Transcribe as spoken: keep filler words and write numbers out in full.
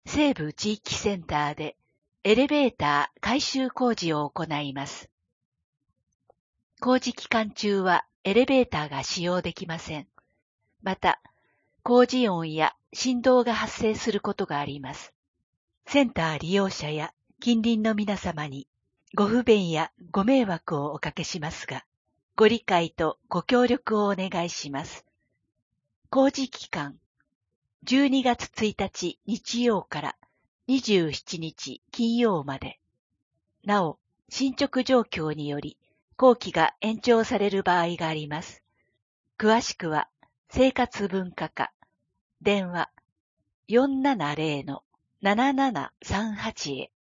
西部地域センターでエレベーター改修工事を行います。工事期間中はエレベーターが使用できません。また、工事音や振動が発生することがあります。センター利用者や近隣の皆様にご不便やご迷惑をおかけしますが、ご理解とご協力をお願いします。工事期間、じゅうにがつついたち日曜からにじゅうしちにち金曜まで。なお、進捗状況により工期が延長される場合があります。詳しくは、生活文化課、電話 よんななぜろのななななさんはち へ。